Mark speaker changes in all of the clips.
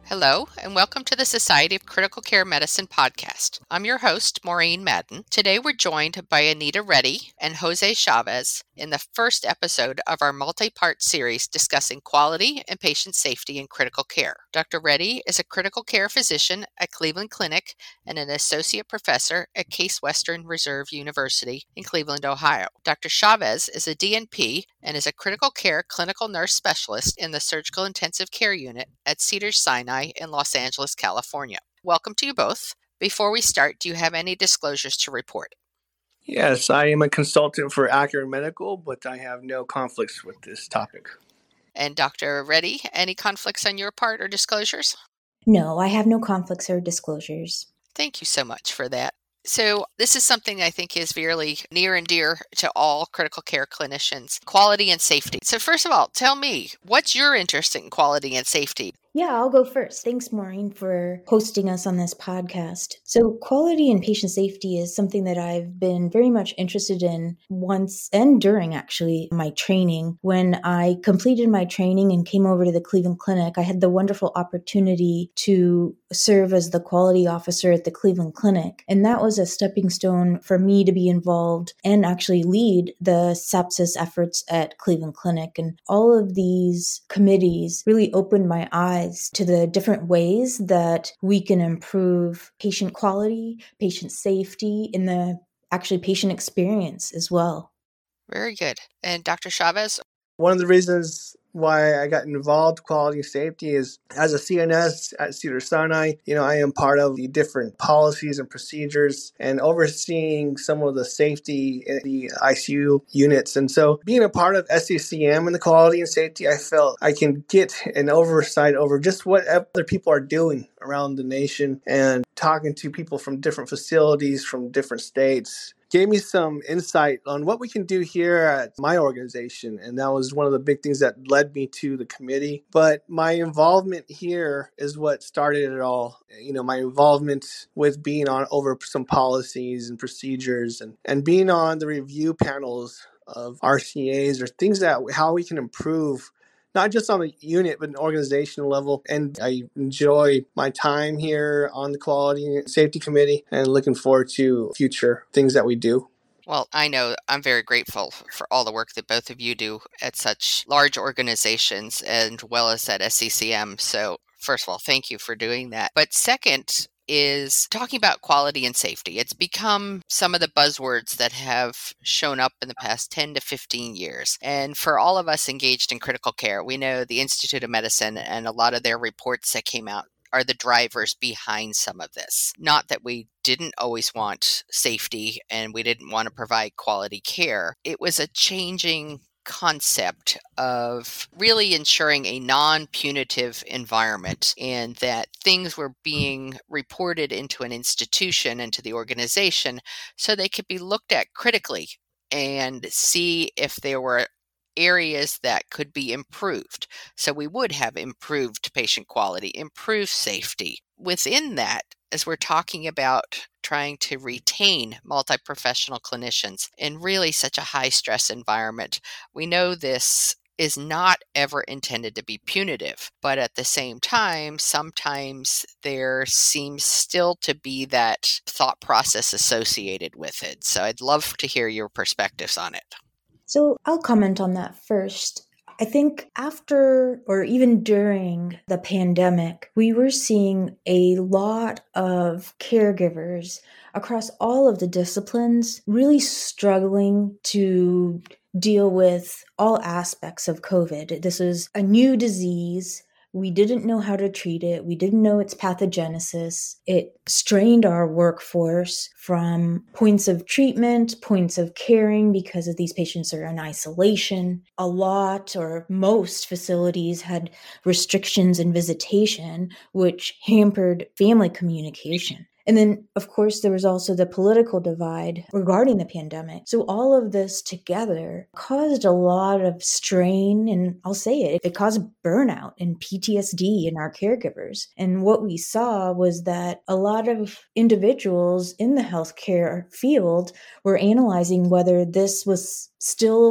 Speaker 1: Hello, and welcome to the Society of Critical Care Medicine podcast. I'm your host, Maureen Madden. Today we're joined by Anita Reddy and Jose Chavez in the first episode of our multi-part series discussing quality and patient safety in critical care. Dr. Reddy is a critical care physician at Cleveland Clinic and an associate professor at Case Western Reserve University in Cleveland, Ohio. Dr. Chavez is a DNP and is a critical care clinical nurse specialist in the surgical intensive care unit at Cedars-Sinai in Los Angeles, California. Welcome to you both. Before we start, do you have any disclosures to report?
Speaker 2: Yes, I am a consultant for Accurate Medical, but I have no conflicts with this topic.
Speaker 1: And Dr. Reddy, any conflicts on your part or disclosures?
Speaker 3: No, I have no conflicts or disclosures.
Speaker 1: Thank you so much for that. So this is something I think is really near and dear to all critical care clinicians, quality and safety. So first of all, tell me, what's your interest in quality and safety?
Speaker 3: Yeah, I'll go first. Thanks, Maureen, for hosting us on this podcast. So quality and patient safety is something that I've been very much interested in once and during actually my training. When I completed my training and came over to the Cleveland Clinic, I had the wonderful opportunity to serve as the quality officer at the Cleveland Clinic. And that was a stepping stone for me to be involved and actually lead the sepsis efforts at Cleveland Clinic. And all of these committees really opened my eyes to the different ways that we can improve patient quality, patient safety, and the actually patient experience as well.
Speaker 1: Very good. And Dr. Chavez?
Speaker 2: One of the reasons why I got involved in quality and safety is as a CNS at Cedars-Sinai, I am part of the different policies and procedures and overseeing some of the safety in the ICU units. And so being a part of SCCM and the quality and safety, I felt I can get an oversight over just what other people are doing around the nation and talking to people from different facilities, from different states. Gave me some insight on what we can do here at my organization. And that was one of the big things that led me to the committee. But my involvement here is what started it all. My involvement with being on over some policies and procedures and being on the review panels of RCAs or things that how we can improve not just on the unit, but an organizational level. And I enjoy my time here on the Quality and Safety Committee and looking forward to future things that we do.
Speaker 1: Well, I know I'm very grateful for all the work that both of you do at such large organizations and well as at SCCM. So first of all, thank you for doing that. But second, is talking about quality and safety. It's become some of the buzzwords that have shown up in the past 10 to 15 years. And for all of us engaged in critical care, we know the Institute of Medicine and a lot of their reports that came out are the drivers behind some of this. Not that we didn't always want safety and we didn't want to provide quality care. It was a changing concept of really ensuring a non-punitive environment and that things were being reported into an institution, into the organization, so they could be looked at critically and see if there were areas that could be improved. So we would have improved patient quality, improved safety. Within that, as we're talking about trying to retain multi-professional clinicians in really such a high-stress environment, we know this is not ever intended to be punitive, but at the same time, sometimes there seems still to be that thought process associated with it. So I'd love to hear your perspectives on it.
Speaker 3: So I'll comment on that first. I think after or even during the pandemic, we were seeing a lot of caregivers across all of the disciplines really struggling to deal with all aspects of COVID. This is a new disease. We didn't know how to treat it. We didn't know its pathogenesis. It strained our workforce from points of treatment, points of caring, because of these patients are in isolation. A lot or most facilities had restrictions in visitation, which hampered family communication. And then, of course, there was also the political divide regarding the pandemic. So all of this together caused a lot of strain, and I'll say it caused burnout and PTSD in our caregivers. And what we saw was that a lot of individuals in the healthcare field were analyzing whether this was still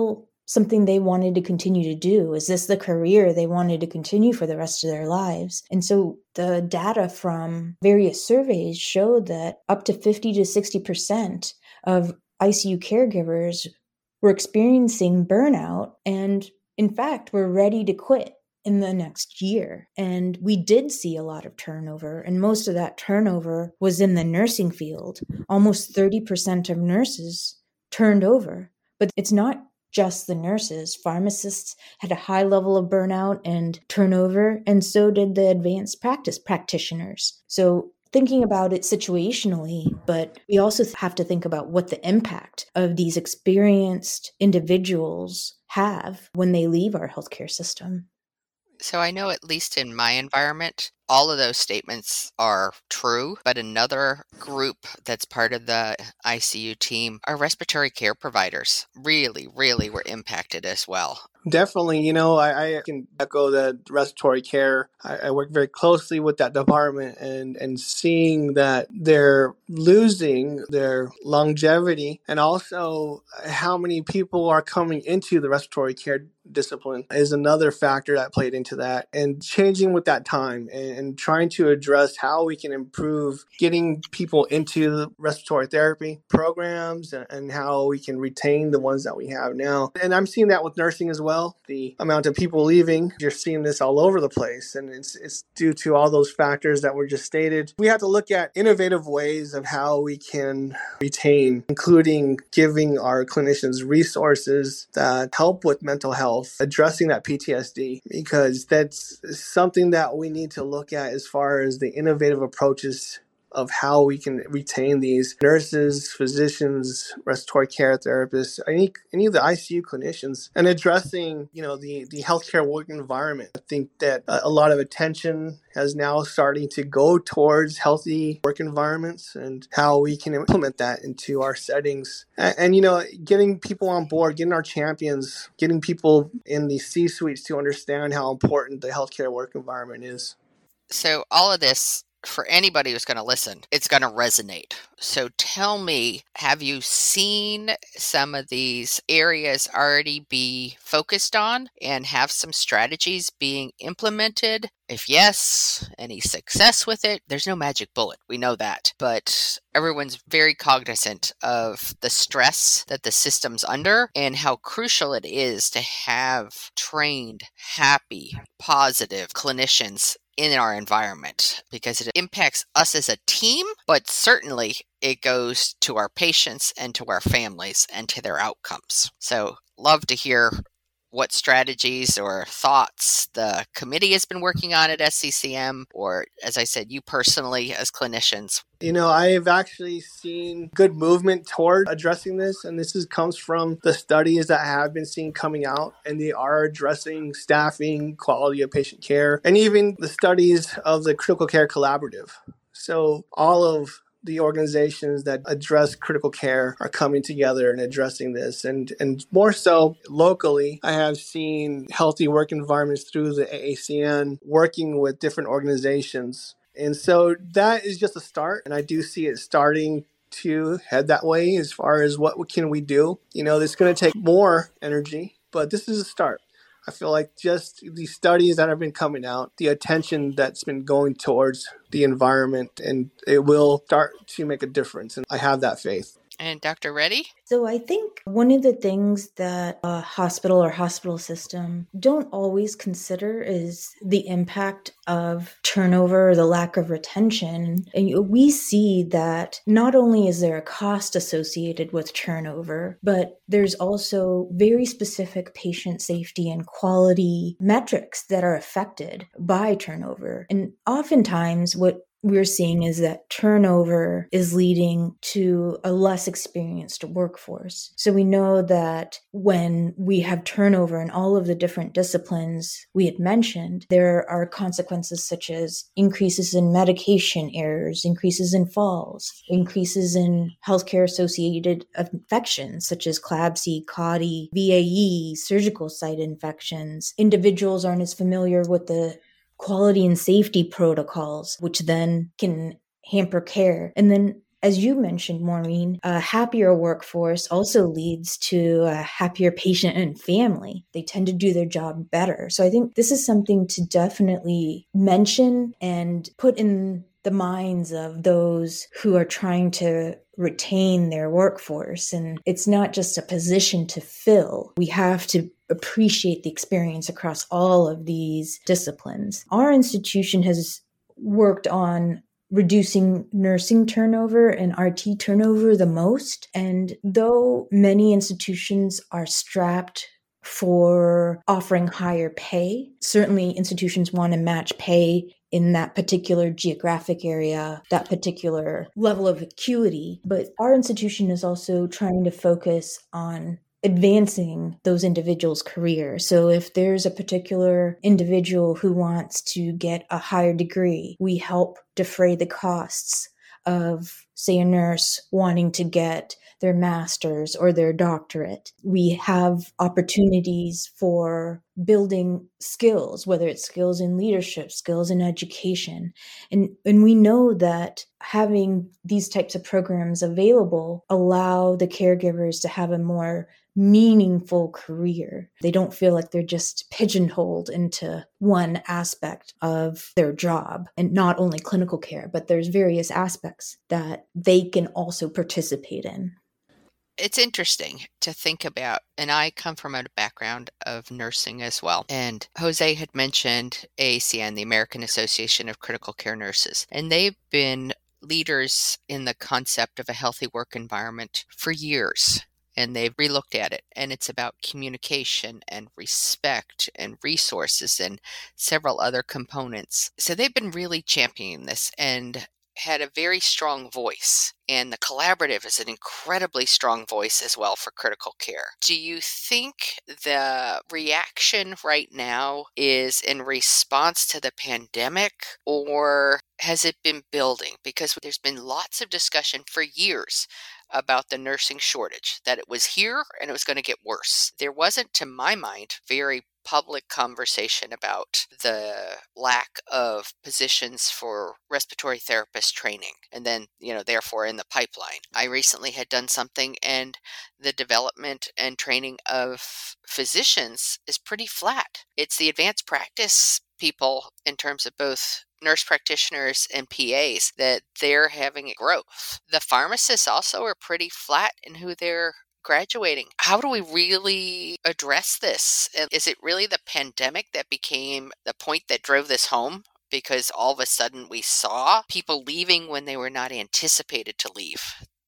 Speaker 3: something they wanted to continue to do? Is this the career they wanted to continue for the rest of their lives? And so the data from various surveys showed that up to 50 to 60% of ICU caregivers were experiencing burnout and, in fact, were ready to quit in the next year. And we did see a lot of turnover, and most of that turnover was in the nursing field. Almost 30% of nurses turned over. But it's not just the nurses. Pharmacists had a high level of burnout and turnover, and so did the advanced practice practitioners. So thinking about it situationally, but we also have to think about what the impact of these experienced individuals have when they leave our healthcare system.
Speaker 1: So I know, at least in my environment, all of those statements are true, but another group that's part of the ICU team are respiratory care providers. Really, really were impacted as well.
Speaker 2: Definitely, I can echo the respiratory care. I work very closely with that department, and seeing that they're losing their longevity, and also how many people are coming into the respiratory care discipline is another factor that played into that. And changing with that time and trying to address how we can improve getting people into respiratory therapy programs, and how we can retain the ones that we have now. And I'm seeing that with nursing as well. The amount of people leaving, you're seeing this all over the place, and it's due to all those factors that were just stated. We have to look at innovative ways of how we can retain, including giving our clinicians resources that help with mental health, addressing that PTSD, because that's something that we need to look at as far as the innovative approaches of how we can retain these nurses, physicians, respiratory care therapists, any of the ICU clinicians, and addressing, the healthcare work environment. I think that a lot of attention has now starting to go towards healthy work environments and how we can implement that into our settings. And getting people on board, getting our champions, getting people in the C-suites to understand how important the healthcare work environment is.
Speaker 1: So all of this, for anybody who's going to listen, it's going to resonate. So tell me, have you seen some of these areas already be focused on and have some strategies being implemented? If yes, any success with it? There's no magic bullet. We know that. But everyone's very cognizant of the stress that the system's under and how crucial it is to have trained, happy, positive clinicians in our environment, because it impacts us as a team, but certainly it goes to our patients and to our families and to their outcomes. So love to hear what strategies or thoughts the committee has been working on at SCCM, or, as I said, you personally as clinicians.
Speaker 2: I have actually seen good movement toward addressing this, and comes from the studies that have been seen coming out, and they are addressing staffing, quality of patient care, and even the studies of the Critical Care Collaborative. So all of the organizations that address critical care are coming together and addressing this. And more so locally, I have seen healthy work environments through the AACN working with different organizations. And so that is just a start. And I do see it starting to head that way as far as what can we do. It's going to take more energy, but this is a start. I feel like just the studies that have been coming out, the attention that's been going towards the environment, and it will start to make a difference. And I have that faith.
Speaker 1: And Dr. Reddy?
Speaker 3: So I think one of the things that a hospital or hospital system don't always consider is the impact of turnover or the lack of retention. And we see that not only is there a cost associated with turnover, but there's also very specific patient safety and quality metrics that are affected by turnover. And oftentimes what we're seeing is that turnover is leading to a less experienced workforce. So we know that when we have turnover in all of the different disciplines we had mentioned, there are consequences such as increases in medication errors, increases in falls, increases in healthcare-associated infections such as CLABSI, CAUTI, VAE, surgical site infections. Individuals aren't as familiar with the quality and safety protocols, which then can hamper care. And then as you mentioned, Maureen, a happier workforce also leads to a happier patient and family. They tend to do their job better. So I think this is something to definitely mention and put in the minds of those who are trying to retain their workforce. And it's not just a position to fill. We have to appreciate the experience across all of these disciplines. Our institution has worked on reducing nursing turnover and RT turnover the most. And though many institutions are strapped for offering higher pay, certainly institutions want to match pay in that particular geographic area, that particular level of acuity. But our institution is also trying to focus on advancing those individuals' careers. So if there's a particular individual who wants to get a higher degree, we help defray the costs of, say, a nurse wanting to get their master's or their doctorate. We have opportunities for building skills, whether it's skills in leadership, skills in education. And we know that having these types of programs available allow the caregivers to have a more meaningful career. They don't feel like they're just pigeonholed into one aspect of their job, and not only clinical care, but there's various aspects that they can also participate in.
Speaker 1: It's interesting to think about, and I come from a background of nursing as well. And Jose had mentioned AACN, the American Association of Critical Care Nurses, and they've been leaders in the concept of a healthy work environment for years. And they've relooked at it, and it's about communication and respect and resources and several other components. So they've been really championing this and had a very strong voice. And the collaborative is an incredibly strong voice as well for critical care. Do you think the reaction right now is in response to the pandemic, or has it been building? Because there's been lots of discussion for years about the nursing shortage, that it was here and it was going to get worse. There wasn't, to my mind, very public conversation about the lack of positions for respiratory therapist training, and then, therefore in the pipeline. I recently had done something, and the development and training of physicians is pretty flat. It's the advanced practice people, in terms of both nurse practitioners and PAs, that they're having growth. The pharmacists also are pretty flat in who they're graduating. How do we really address this? And is it really the pandemic that became the point that drove this home? Because all of a sudden we saw people leaving when they were not anticipated to leave.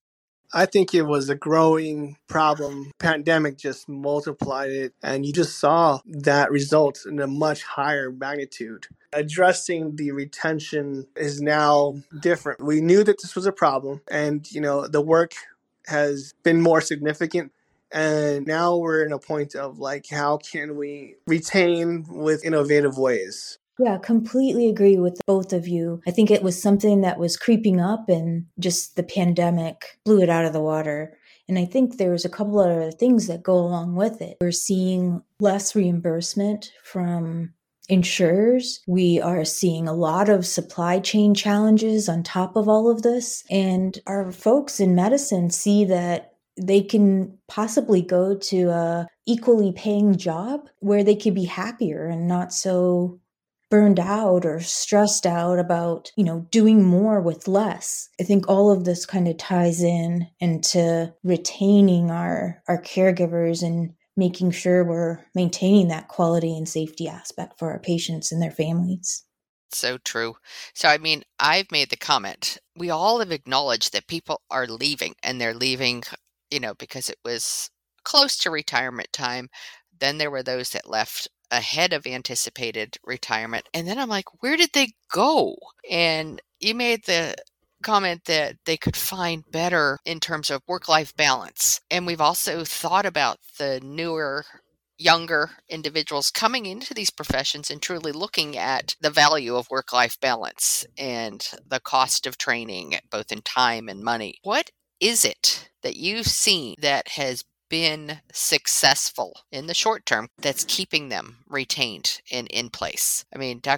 Speaker 2: I think it was a growing problem. Pandemic just multiplied it, and you just saw that result in a much higher magnitude. Addressing the retention is now different. We knew that this was a problem, and the work has been more significant. And now we're in a point of how can we retain with innovative ways?
Speaker 3: Yeah, completely agree with both of you. I think it was something that was creeping up, and just the pandemic blew it out of the water. And I think there's a couple of other things that go along with it. We're seeing less reimbursement from insurers. We are seeing a lot of supply chain challenges on top of all of this. And our folks in medicine see that they can possibly go to a equally paying job where they could be happier and not so burned out or stressed out about, doing more with less. I think all of this kind of ties in into retaining our caregivers and making sure we're maintaining that quality and safety aspect for our patients and their families.
Speaker 1: So true. So, I've made the comment. We all have acknowledged that people are leaving, and they're leaving, because it was close to retirement time. Then there were those that left ahead of anticipated retirement. And then I'm like, where did they go? And you made the comment that they could find better in terms of work-life balance. And we've also thought about the newer, younger individuals coming into these professions and truly looking at the value of work-life balance and the cost of training, both in time and money. What is it that you've seen that has been successful in the short term that's keeping them retained and in place? Dr.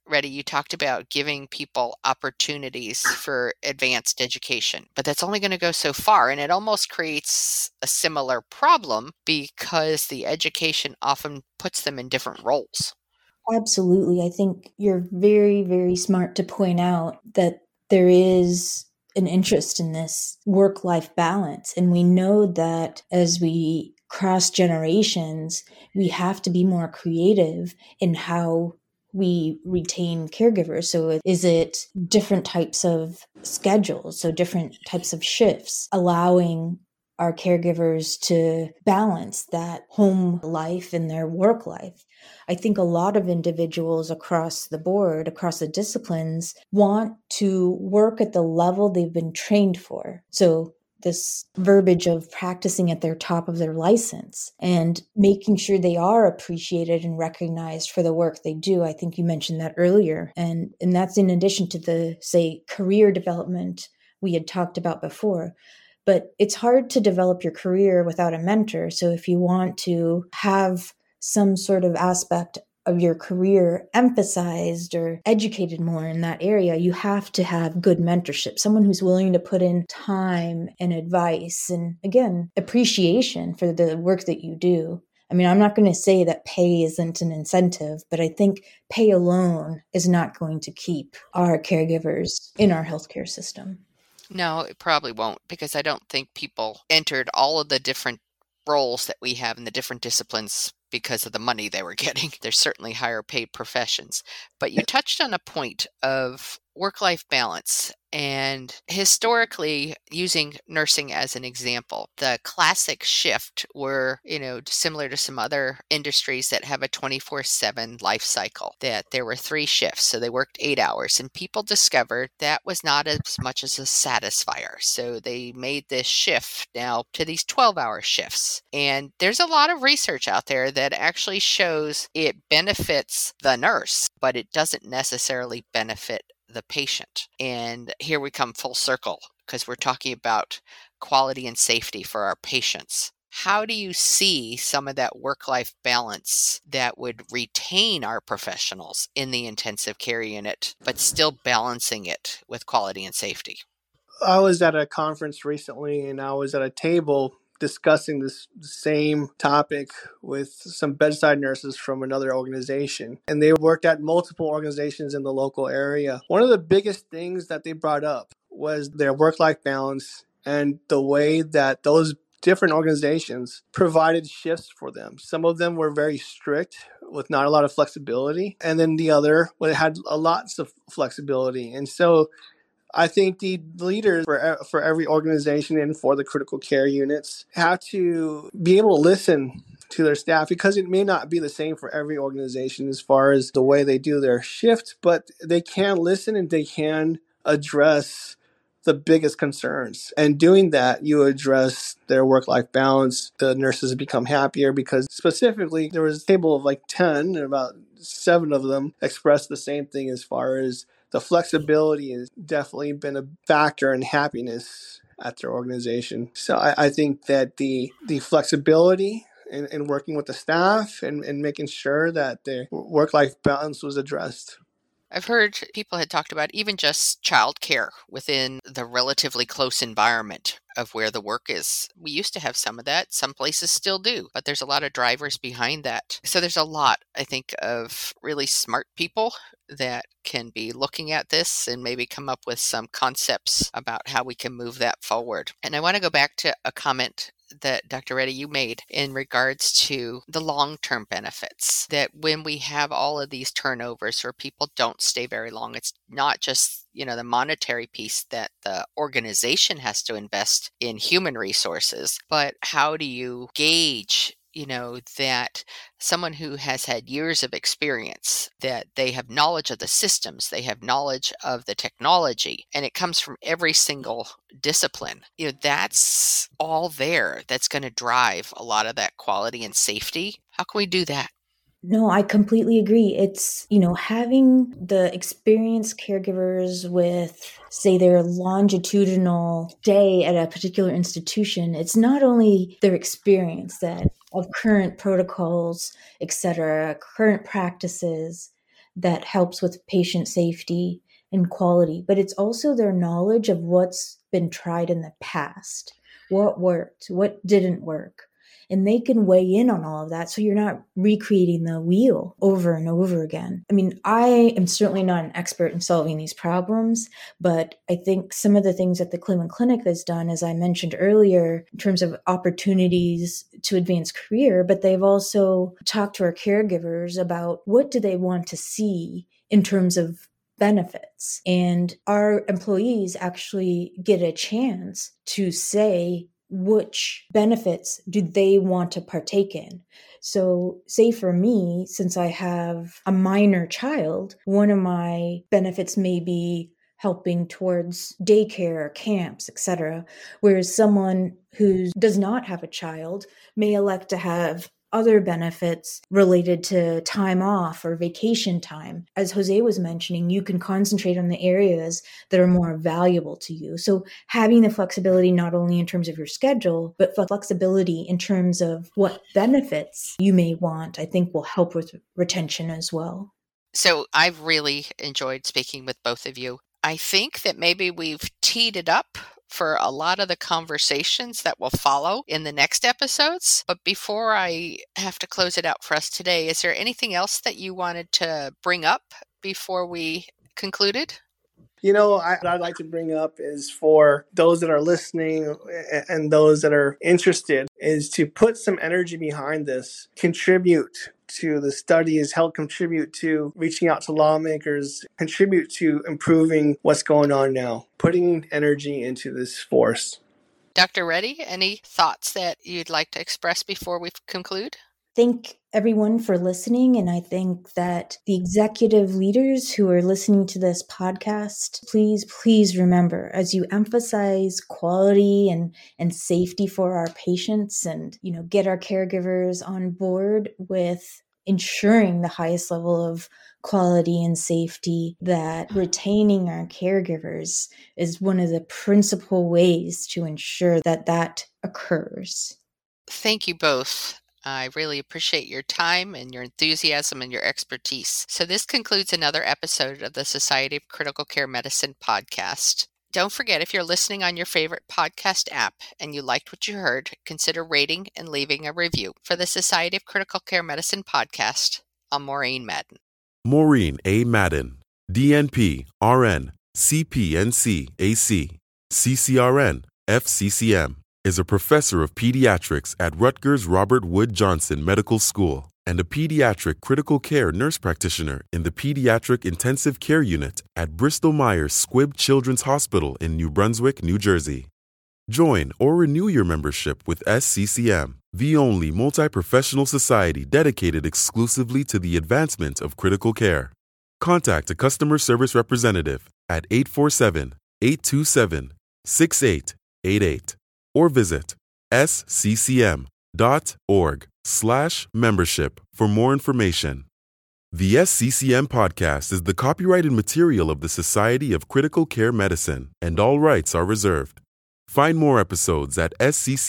Speaker 1: Reddy, you talked about giving people opportunities for advanced education, but that's only going to go so far. And it almost creates a similar problem because the education often puts them in different roles.
Speaker 3: Absolutely. I think you're very, very smart to point out that there is an interest in this work-life balance. And we know that as we cross generations, we have to be more creative in how we retain caregivers. So is it different types of schedules, so different types of shifts, allowing our caregivers to balance that home life and their work life? I think a lot of individuals across the board, across the disciplines, want to work at the level they've been trained for. So this verbiage of practicing at their top of their license and making sure they are appreciated and recognized for the work they do. I think you mentioned that earlier. And that's in addition to the, say, career development we had talked about before. But it's hard to develop your career without a mentor. So if you want to have some sort of aspect of your career emphasized or educated more in that area, you have to have good mentorship, someone who's willing to put in time and advice and, again, appreciation for the work that you do. I mean, I'm not going to say that pay isn't an incentive, but I think pay alone is not going to keep our caregivers in our healthcare system.
Speaker 1: No, it probably won't, because I don't think people entered all of the different roles that we have in the different disciplines because of the money they were getting. There's certainly higher paid professions. But you touched on a point of work-life balance. And historically, using nursing as an example, the classic shift were, similar to some other industries that have a 24/7 life cycle, that there were 3 shifts. So they worked 8 hours, and people discovered that was not as much as a satisfier. So they made this shift now to these 12-hour shifts. And there's a lot of research out there that actually shows it benefits the nurse, but it doesn't necessarily benefit the patient. And here we come full circle, because we're talking about quality and safety for our patients. How do you see some of that work-life balance that would retain our professionals in the intensive care unit, but still balancing it with quality and safety?
Speaker 2: I was at a conference recently, and I was at a table discussing this same topic with some bedside nurses from another organization. And they worked at multiple organizations in the local area. One of the biggest things that they brought up was their work-life balance and the way that those different organizations provided shifts for them. Some of them were very strict with not a lot of flexibility. And then the other had lots of flexibility. And so I think the leaders for every organization and for the critical care units have to be able to listen to their staff, because it may not be the same for every organization as far as the way they do their shift, but they can listen and they can address the biggest concerns. And doing that, you address their work-life balance. The nurses become happier, because specifically there was a table of like 10, and about 7 of them expressed the same thing as far as the flexibility has definitely been a factor in happiness at their organization. So I think that the flexibility in working with the staff and making sure that the work-life balance was addressed.
Speaker 1: I've heard people had talked about even just childcare within the relatively close environment of where the work is. We used to have some of that. Some places still do, but there's a lot of drivers behind that. So there's a lot, I think, of really smart people that can be looking at this and maybe come up with some concepts about how we can move that forward. And I want to go back to a comment that Dr. Reddy, you made in regards to the long-term benefits, that when we have all of these turnovers where people don't stay very long, it's not just, the monetary piece that the organization has to invest in human resources, but how do you gauge that someone who has had years of experience, that they have knowledge of the systems, they have knowledge of the technology, and it comes from every single discipline. That's all there. That's going to drive a lot of that quality and safety. How can we do that?
Speaker 3: No, I completely agree. It's, having the experienced caregivers with, say, their longitudinal stay at a particular institution. It's not only their experience of current protocols, et cetera, current practices, that helps with patient safety and quality, but it's also their knowledge of what's been tried in the past, what worked, what didn't work. And they can weigh in on all of that, so you're not recreating the wheel over and over again. I mean, I am certainly not an expert in solving these problems, but I think some of the things that the Cleveland Clinic has done, as I mentioned earlier, in terms of opportunities to advance career, but they've also talked to our caregivers about what do they want to see in terms of benefits. And our employees actually get a chance to say, which benefits do they want to partake in? So say for me, since I have a minor child, one of my benefits may be helping towards daycare, camps, etc. Whereas someone who does not have a child may elect to have other benefits related to time off or vacation time. As Jose was mentioning, you can concentrate on the areas that are more valuable to you. So having the flexibility not only in terms of your schedule, but flexibility in terms of what benefits you may want, I think will help with retention as well.
Speaker 1: So I've really enjoyed speaking with both of you. I think that maybe we've teed it up for a lot of the conversations that will follow in the next episodes. But before I have to close it out for us today, is there anything else that you wanted to bring up before we concluded?
Speaker 2: What I'd like to bring up is for those that are listening and those that are interested is to put some energy behind this, contribute to the studies, help contribute to reaching out to lawmakers, contribute to improving what's going on now, putting energy into this force.
Speaker 1: Dr. Reddy, any thoughts that you'd like to express before we conclude?
Speaker 3: Thank everyone for listening. And I think that the executive leaders who are listening to this podcast, please remember, as you emphasize quality and safety for our patients and, get our caregivers on board with ensuring the highest level of quality and safety, that retaining our caregivers is one of the principal ways to ensure that occurs.
Speaker 1: Thank you both. I really appreciate your time and your enthusiasm and your expertise. So this concludes another episode of the Society of Critical Care Medicine podcast. Don't forget, if you're listening on your favorite podcast app and you liked what you heard, consider rating and leaving a review. For the Society of Critical Care Medicine podcast, I'm Maureen Madden.
Speaker 4: Maureen A. Madden, DNP, RN, CPNC, AC, CCRN, FCCM, is a professor of pediatrics at Rutgers Robert Wood Johnson Medical School and a pediatric critical care nurse practitioner in the Pediatric Intensive Care Unit at Bristol Myers Squibb Children's Hospital in New Brunswick, New Jersey. Join or renew your membership with SCCM, the only multi-professional society dedicated exclusively to the advancement of critical care. Contact a customer service representative at 847-827-6888 or visit sccm.org/membership for more information. The SCCM podcast is the copyrighted material of the Society of Critical Care Medicine, and all rights are reserved. Find more episodes at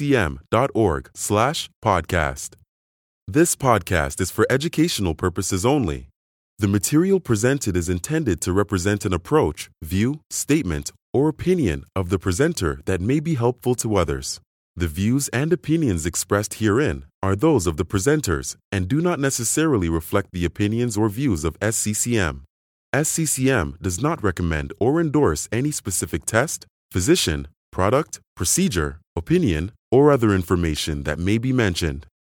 Speaker 4: sccm.org/podcast. This podcast is for educational purposes only. The material presented is intended to represent an approach, view, statement, or opinion of the presenter that may be helpful to others. The views and opinions expressed herein are those of the presenters and do not necessarily reflect the opinions or views of SCCM. SCCM does not recommend or endorse any specific test, physician, product, procedure, opinion, or other information that may be mentioned.